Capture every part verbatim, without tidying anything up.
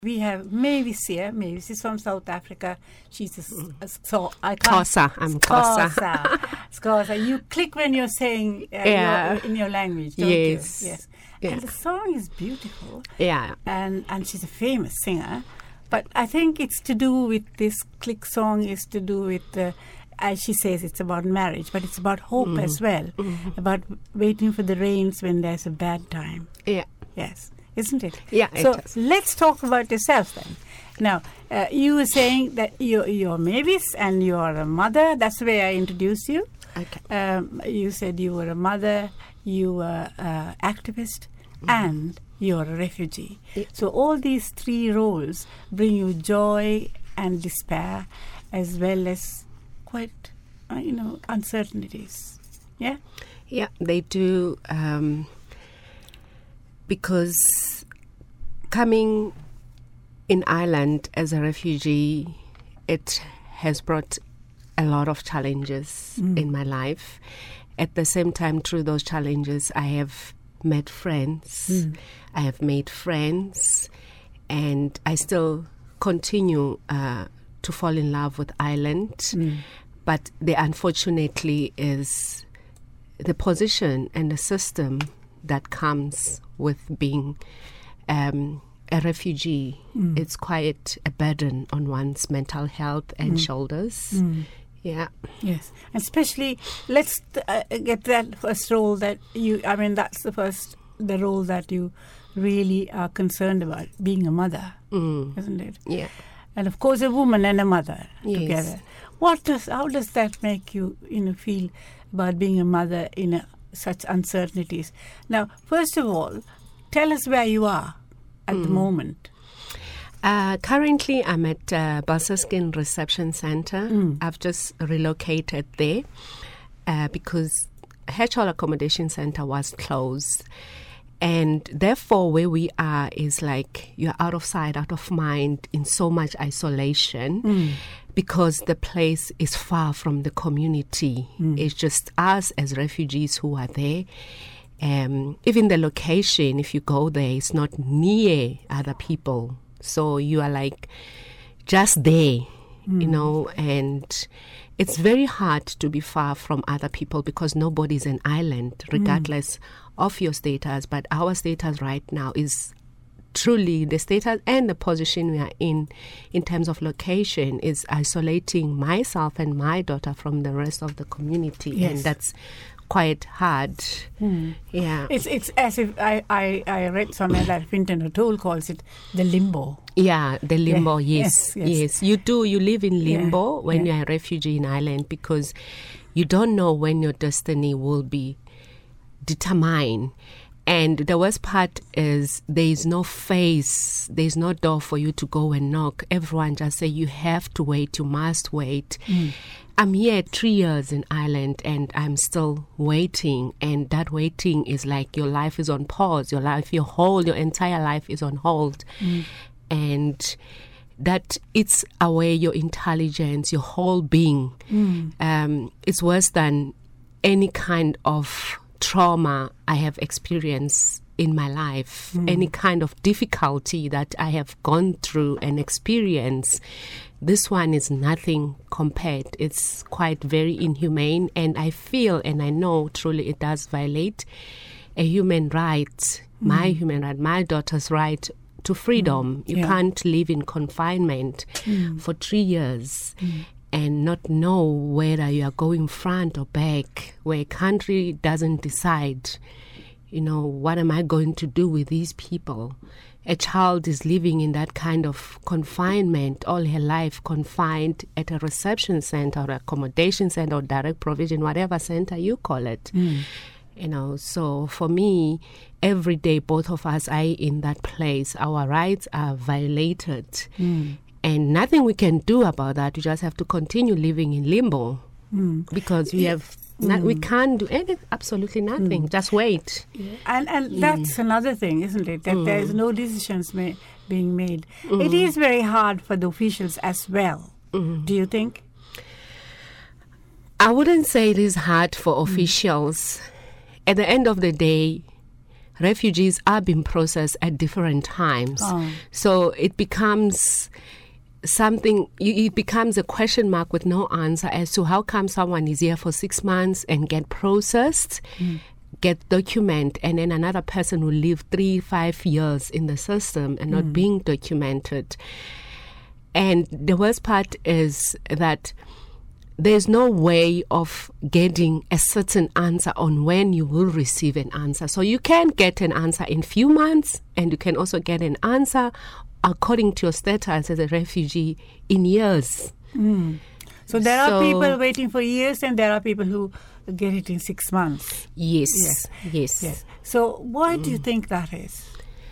We have Mavis here. Mavis is from South Africa. She's a, a so I can't. Xhosa. I'm Xhosa. Xhosa. Xhosa. You click when you're saying uh, Yeah. your, in your language, don't Yes. you? Yes. Yeah. And the song is beautiful. Yeah. And and she's a famous singer. But I think it's to do with this click song is to do with the, as she says, it's about marriage, but it's about hope Mm-hmm. as well, Mm-hmm. about waiting for the rains when there's a bad time. Yeah. Yes, isn't it? Yeah, it So does. let's talk about yourself then. Now, uh, you were saying that you're, you're Mavis and you're a mother. That's the way I introduced you. Okay. Um, you said you were a mother, you were an activist, and you're a refugee. Yeah. So all these three roles bring you joy and despair, as well as quite, uh, you know, uncertainties. Yeah? Yeah, they do. Um, because coming in Ireland as a refugee, it has brought a lot of challenges Mm. in my life. At the same time, through those challenges, I have met friends. Mm. I have made friends, and I still continue uh, to fall in love with Ireland. Mm. But the unfortunately is the position and the system that comes with being um, a refugee. Mm. It's quite a burden on one's mental health and Mm. shoulders. Mm. Yeah. Yes, especially let's uh, get that first role that you. I mean, that's the first the role that you really are concerned about, being a mother, Mm. isn't it? Yeah. And of course, a woman and a mother Yes. together. What does how does that make you, you know, feel about being a mother in a, such uncertainties? Now, first of all, tell us where you are at the Mm. moment. Uh, currently, I'm at uh, Balsaskin Reception Center. Mm. I've just relocated there uh, because Hedgehog Accommodation Center was closed. And therefore, where we are is like you're out of sight, out of mind, in so much isolation Mm. because the place is far from the community. Mm. It's just us as refugees who are there. Um, even the location, if you go there, it's not near other people. So you are like just there, you know, and it's very hard to be far from other people because nobody's an island, regardless of your status. But our status right now is truly the status and the position we are in, in terms of location, is isolating myself and my daughter from the rest of the community. Yes. And that's quite hard. Mm. Yeah. It's it's as if I, I, I read somewhere that Fintan O'Toole calls it the limbo. Yeah, the limbo, Yeah. yes, Yes, yes, yes. You do, you live in limbo Yeah, when yeah. you're a refugee in Ireland because you don't know when your destiny will be determined. And the worst part is there is no face, there is no door for you to go and knock. Everyone just say you have to wait, you must wait. Mm. I'm here three years in Ireland and I'm still waiting, and that waiting is like your life is on pause, your life, your whole, your entire life is on hold. Mm. And that it's away your intelligence, your whole being. Mm. Um, it's worse than any kind of trauma I have experienced in my life, Mm. any kind of difficulty that I have gone through and experienced. This one is nothing compared. It's quite very inhumane, and I feel and I know truly it does violate a human right, my human right, my daughter's right to freedom. You Yeah. can't live in confinement Mm. for three years and not know whether you are going front or back, where a country doesn't decide, you know, what am I going to do with these people? A child is living in that kind of confinement all her life, confined at a reception center or accommodation center or direct provision, whatever center you call it. Mm. You know, so for me, every day both of us are in that place. Our rights are violated. Mm. And nothing we can do about that. We just have to continue living in limbo Mm. because we have not, we can't do anything, absolutely nothing. Just wait. And and that's another thing, isn't it? That there is no decisions ma- being made. It is very hard for the officials as well. Do you think? I wouldn't say it is hard for officials. At the end of the day, refugees are being processed at different times. Oh. So it becomes something, it becomes a question mark with no answer as to how come someone is here for six months and get processed, mm. get document, and then another person will live three, five years in the system and not mm. being documented. And the worst part is that there's no way of getting a certain answer on when you will receive an answer. So you can get an answer in few months, and you can also get an answer according to your status as a refugee in years. Mm. So there So- are people waiting for years, and there are people who get it in six months. Yes, Yes. yes. Yes. So why do you think that is?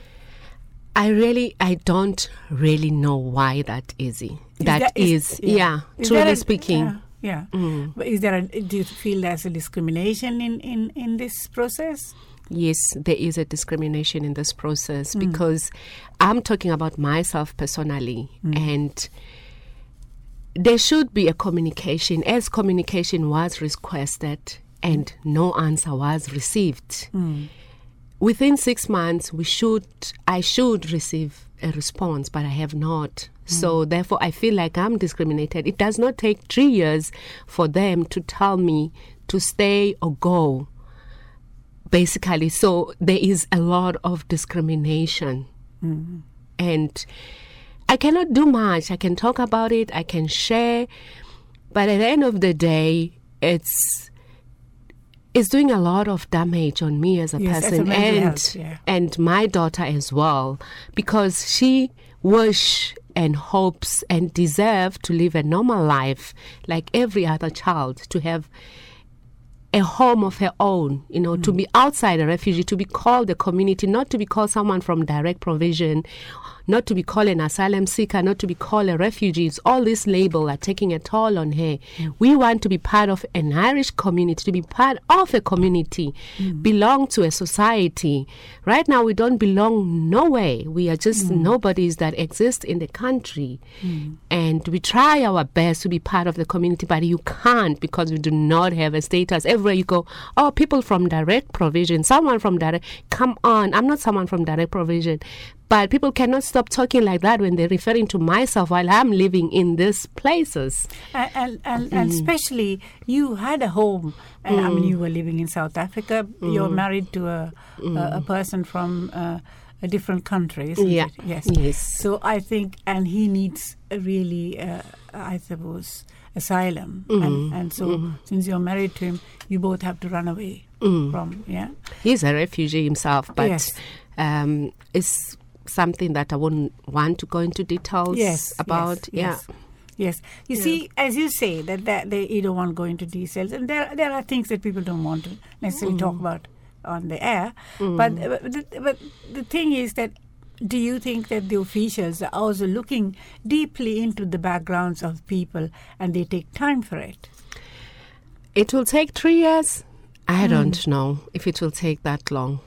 I really, I don't really know why that is. That there- is, yeah, Is truly there a- speaking. Yeah. yeah. Mm. But is there a, do you feel there's a discrimination in, in, in this process? Yes, there is a discrimination in this process because I'm talking about myself personally, and there should be a communication, as communication was requested and no answer was received. Within six months, we should, I should receive a response, but I have not. So therefore, I feel like I'm discriminated. It does not take three years for them to tell me to stay or go, basically. So there is a lot of discrimination. And I cannot do much. I can talk about it, I can share, but at the end of the day, it's it's doing a lot of damage on me as a Yes, as a person, mental and health, yeah. and my daughter as well, because she wish and hopes and deserve to live a normal life like every other child, to have a home of her own, you know, to be outside a refugee, to be called a community, not to be called someone from direct provision, not to be called an asylum seeker, not to be called a refugee. All these labels are taking a toll on her. We want to be part of an Irish community, to be part of a community, belong to a society. Right now, we don't belong nowhere. We are just nobodies that exist in the country. And we try our best to be part of the community, but you can't because we do not have a status. Everywhere you go, oh, people from direct provision, someone from direct, come on, I'm not someone from direct provision. But people cannot stop talking like that when they're referring to myself while I'm living in these places. And and, and, and especially, you had a home. And, I mean, you were living in South Africa. You're married to a a, a person from uh, a different country, isn't Yeah. it? Yes. Yes. So I think, and he needs a really, uh, I suppose, asylum. And, and so, since you're married to him, you both have to run away from. Yeah. He's a refugee himself, but Yes. um, it's something that I wouldn't want to go into details Yes, about. yes, yeah. yes. Yes, you Yeah. see, as you say, that, that they you don't want to go into details, and there there are things that people don't want to necessarily talk about on the air. But but the, but the thing is that, do you think that the officials are also looking deeply into the backgrounds of people, and they take time for it? It will take three years. I don't know if it will take that long.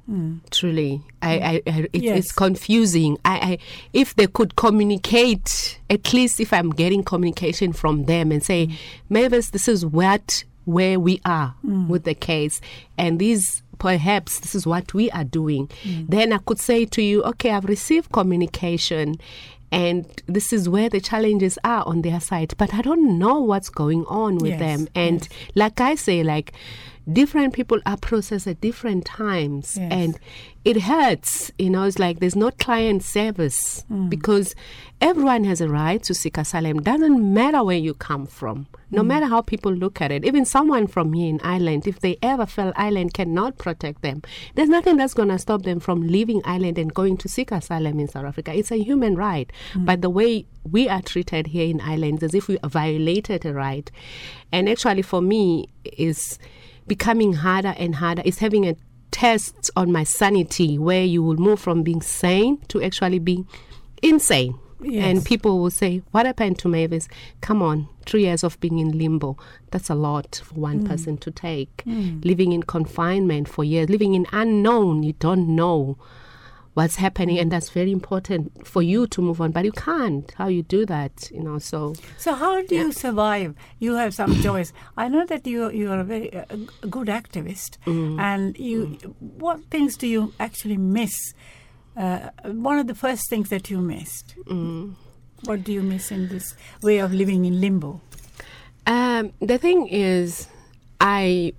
Truly, I, I, I it, Yes. it's confusing. I, I, if they could communicate, at least if I'm getting communication from them and say, Mavis, this is what where we are with the case, and these perhaps this is what we are doing, then I could say to you, okay, I've received communication, and this is where the challenges are on their side, but I don't know what's going on with Yes, them. And yes. like I say, like, different people are processed at different times, Yes. and it hurts. You know, it's like there's no client service because everyone has a right to seek asylum. Doesn't matter where you come from, no matter how people look at it. Even someone from here in Ireland, if they ever felt Ireland cannot protect them, there's nothing that's going to stop them from leaving Ireland and going to seek asylum in South Africa. It's a human right. But the way we are treated here in Ireland is as if we violated a right. And actually, for me, is becoming harder and harder. It's having a test on my sanity, where you will move from being sane to actually being insane. Yes. And people will say, what happened to Mavis? Come on, three years of being in limbo. That's a lot for one person to take. Living in confinement for years, living in unknown. You don't know what's happening, and that's very important for you to move on, but you can't. How you do that, you know, so. So how do yeah. you survive? You have some joys. I know that you you are a very uh, good activist, Mm. and you. Mm. What things do you actually miss? Uh, one of the first things that you missed. Mm. What do you miss in this way of living in limbo? Um, the thing is, I.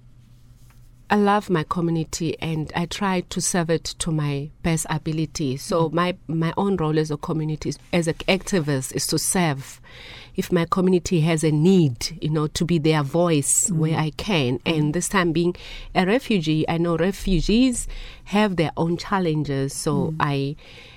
I love my community and I try to serve it to my best ability. So mm. my, my own role as a community, as an activist, is to serve. If my community has a need, you know, to be their voice mm. where I can. And this time being a refugee, I know refugees have their own challenges. So mm. I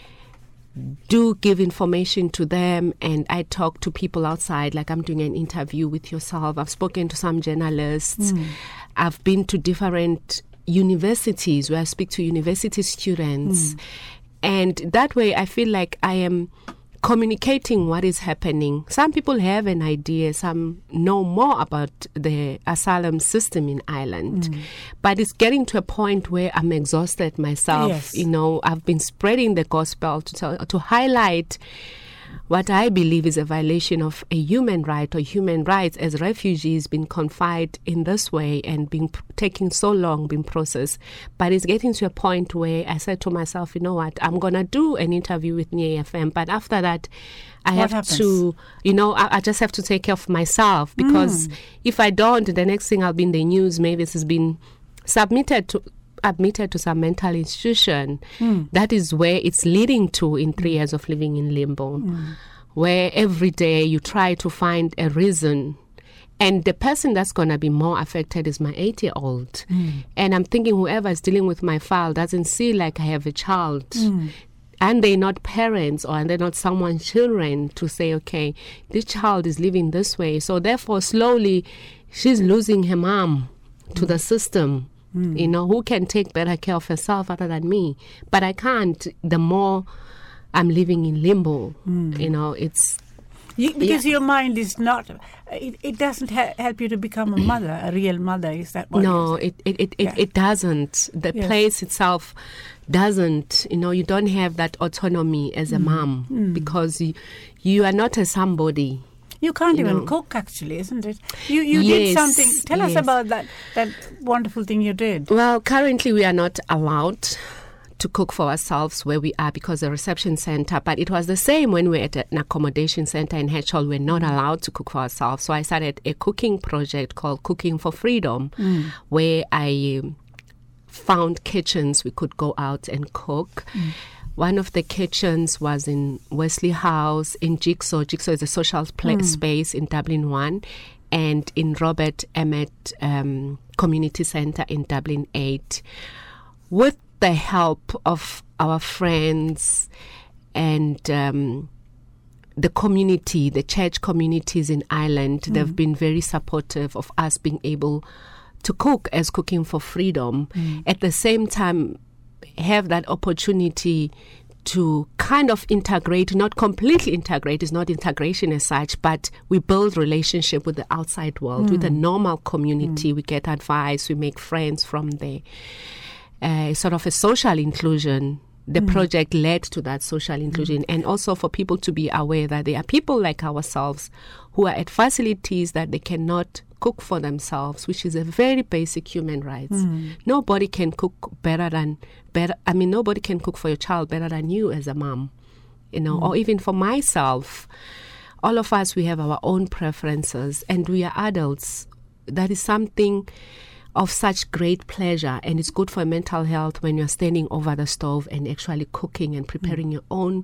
do give information to them, and I talk to people outside, like I'm doing an interview with yourself. I've spoken to some journalists. Mm. I've been to different universities where I speak to university students. Mm. And that way I feel like I am communicating what is happening. Some people have an idea, some know more about the asylum system in Ireland. Mm. But it's getting to a point where I'm exhausted myself. Yes. You know, I've been spreading the gospel to tell, to highlight what I believe is a violation of a human right or human rights as refugees being confined in this way and being taking so long being processed. But it's getting to a point where I said to myself, you know what, I'm going to do an interview with N I A F M, but after that, I what have happens? to, you know, I, I just have to take care of myself, because mm. if I don't, the next thing I'll be in the news, maybe this has been submitted to admitted to some mental institution. Mm. That is where it's leading to in three years of living in limbo, mm. where every day you try to find a reason. And the person that's going to be more affected is my eight-year-old. Mm. And I'm thinking whoever is dealing with my file doesn't see like I have a child. Mm. And they're not parents, or they're not someone's children to say, okay, this child is living this way. So therefore, slowly, she's losing her mom to mm. the system. Mm. You know, who can take better care of herself other than me? But I can't. The more I'm living in limbo, mm. you know, it's... You, because yeah. your mind is not... It, it doesn't ha- help you to become a mother, a real mother. Is that what No, it, it, it, it, yeah. it doesn't. The yes. place itself doesn't. You know, you don't have that autonomy as a mm. mom mm. because you, you are not a somebody. You can't you even know. cook, actually, isn't it? You you yes, did something. Tell yes. us about that that wonderful thing you did. Well, currently we are not allowed to cook for ourselves where we are because the reception center, but it was the same when we were at an accommodation center in Hatchall. We're not allowed to cook for ourselves. So I started a cooking project called Cooking for Freedom, mm. where I found kitchens we could go out and cook. Mm. One of the kitchens was in Wesley House, in Jigsaw. Jigsaw is a social play- mm. space in Dublin one, and in Robert Emmett um, Community Centre in Dublin eight. With the help of our friends and um, the community, the church communities in Ireland, mm. they've been very supportive of us being able to cook as Cooking for Freedom. Mm. At the same time, have that opportunity to kind of integrate, not completely integrate, it's not integration as such, but we build relationship with the outside world, mm. with the normal community. Mm. We get advice, we make friends from there. Uh, sort of a social inclusion. The mm. project led to that social inclusion, mm. and also for people to be aware that there are people like ourselves who are at facilities that they cannot cook for themselves, which is a very basic human right. Mm. Nobody can cook better than better. I mean, nobody can cook for your child better than you as a mom, you know, mm. or even for myself. All of us, we have our own preferences, and we are adults. That is something of such great pleasure, and it's good for mental health when you're standing over the stove and actually cooking and preparing mm. your own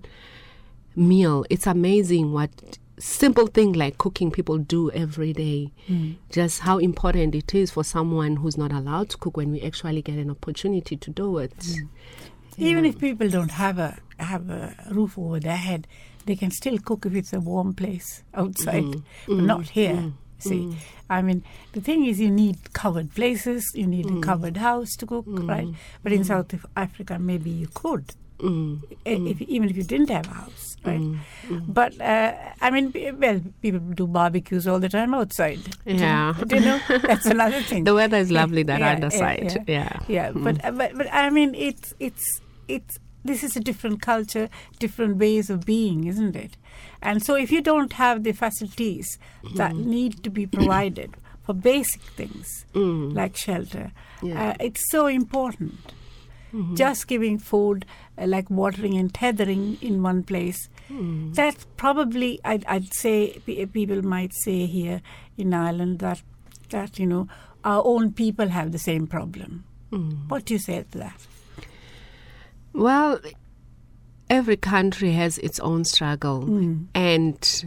meal. It's amazing what simple thing like cooking people do every day. Mm. Just how important it is for someone who's not allowed to cook when we actually get an opportunity to do it. Mm. Even if people don't have a have a roof over their head, they can still cook if it's a warm place outside, mm. but mm. not here. Mm. See, mm. I mean, the thing is, you need covered places, you need mm. a covered house to cook, mm. right? But in mm. South Africa, maybe you could, mm. if, even if you didn't have a house, right? Mm. Mm. But, uh, I mean, well, people do barbecues all the time outside. Yeah. Do you, do you know? That's another thing. The weather is lovely that yeah, other yeah, side. Yeah, yeah. yeah. Mm. But, uh, but, but, I mean, it's, it's, it's, this is a different culture, different ways of being, isn't it? And so if you don't have the facilities mm. that need to be provided for basic things mm. like shelter, yeah. uh, it's so important. Mm-hmm. Just giving food, uh, like watering and tethering in one place, mm. that's probably, I'd, I'd say, p- people might say here in Ireland that, that, you know, our own people have the same problem. Mm. What do you say to that? Well, every country has its own struggle, mm. and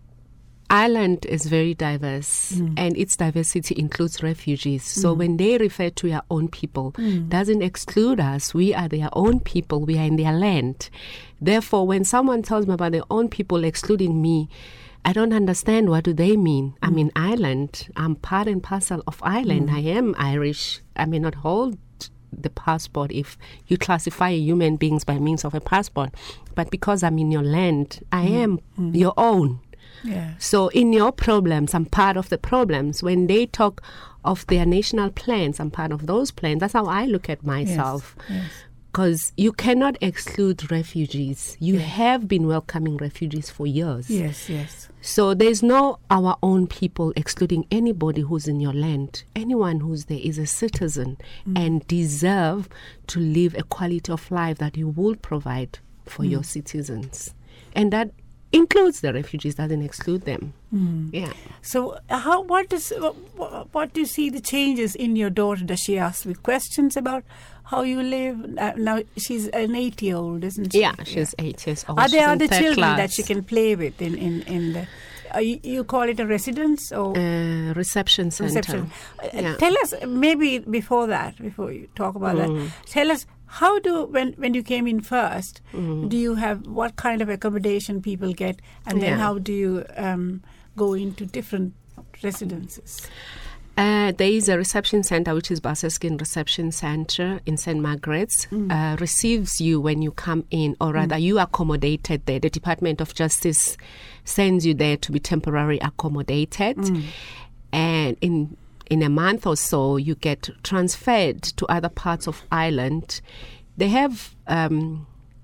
Ireland is very diverse, mm. and its diversity includes refugees. So mm. when they refer to our own people, mm. doesn't exclude us. We are their own people. We are in their land. Therefore, when someone tells me about their own people excluding me, I don't understand. What do they mean? Mm. I'm in Ireland. I'm part and parcel of Ireland. Mm. I am Irish. I may not hold the passport if you classify human beings by means of a passport, but because I'm in your land, I mm. am mm. your own. Yeah. So in your problems, I'm part of the problems. When they talk of their national plans, I'm part of those plans. That's how I look at myself. Because yes. yes. you cannot exclude refugees. You yes. have been welcoming refugees for years. Yes, yes. So there's no our own people excluding anybody who's in your land. Anyone who's there is a citizen mm. and deserve to live a quality of life that you will provide for mm. your citizens. And that includes the refugees, doesn't exclude them. Mm. Yeah. So, how? What does what, what do you see the changes in your daughter? Does she ask you questions about how you live? Uh, now she's an eight-year-old, isn't she? Yeah, she's yeah. eight years old. Are there other children class. that she can play with in in in the? Uh, you, you call it a residence or uh, reception center? Reception. Uh, yeah. Tell us maybe before that, before you talk about mm. that. Tell us. How do, when, when you came in first, mm. do you have, what kind of accommodation people get, and then yeah. how do you um, go into different residences? Uh, there is a reception center, which is Balseskin Reception Center in Saint Margaret's, mm. uh, receives you when you come in, or rather mm. you are accommodated there. The Department of Justice sends you there to be temporarily accommodated. Mm. And in In a month or so, you get transferred to other parts of Ireland. They have um,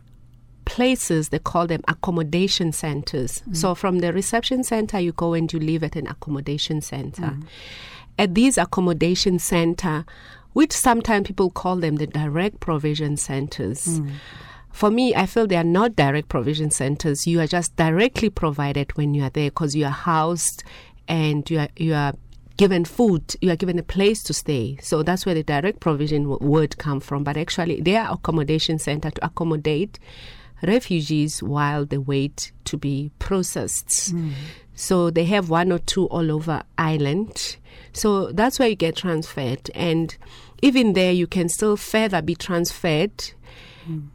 places, they call them accommodation centers. Mm. So from the reception center, you go and you live at an accommodation center. Mm. At these accommodation center, which sometimes people call them the direct provision centers. Mm. For me, I feel they are not direct provision centers. You are just directly provided when you are there because you are housed and you are you are given food, you are given a place to stay. So that's where the direct provision w- word come from. But actually, they are accommodation center to accommodate refugees while they wait to be processed. Mm. So they have one or two all over Ireland. So that's where you get transferred. And even there, you can still further be transferred mm.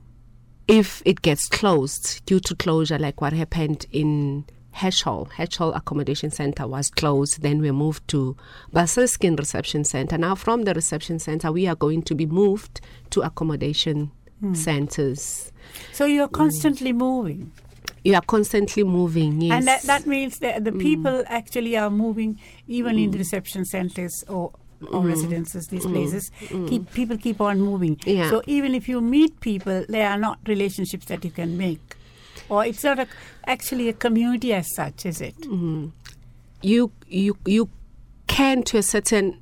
if it gets closed due to closure, like what happened in Heschel. Heschel Accommodation Center was closed. Then we moved to Balseskin Reception Center. Now from the reception center, we are going to be moved to accommodation mm. centers. So you're constantly mm. moving? You are constantly moving, yes. And that, that means that the people mm. actually are moving even mm. in the reception centers or, or mm. residences, these mm. places. Mm. Keep, people keep on moving. Yeah. So even if you meet people, they are not relationships that you can make. Or it's not a, actually a community as such, is it? Mm-hmm. You you you can to a certain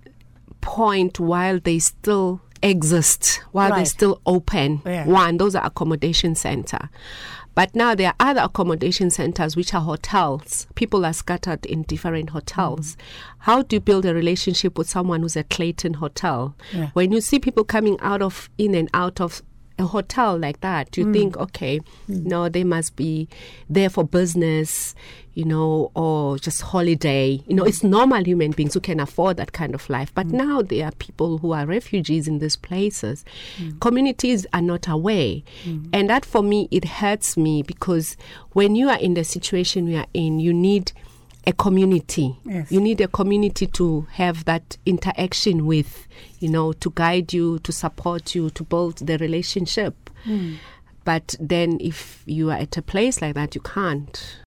point while they still exist, while right. they're still open. Yeah. One, those are accommodation center. But now there are other accommodation centers which are hotels. People are scattered in different hotels. Mm. How do you build a relationship with someone who's at Clayton Hotel? Yeah. When you see people coming out of, in and out of a hotel like that, you mm. think, okay, mm. no, they must be there for business, you know, or just holiday. You know, mm. it's normal human beings who can afford that kind of life. But mm. now there are people who are refugees in these places. Mm. Communities are not aware. Mm. And that, for me, it hurts me because when you are in the situation we are in, you need a community. Yes. You need a community to have that interaction with, you know, to guide you, to support you, to build the relationship. Mm. But then if you are at a place like that, you can't.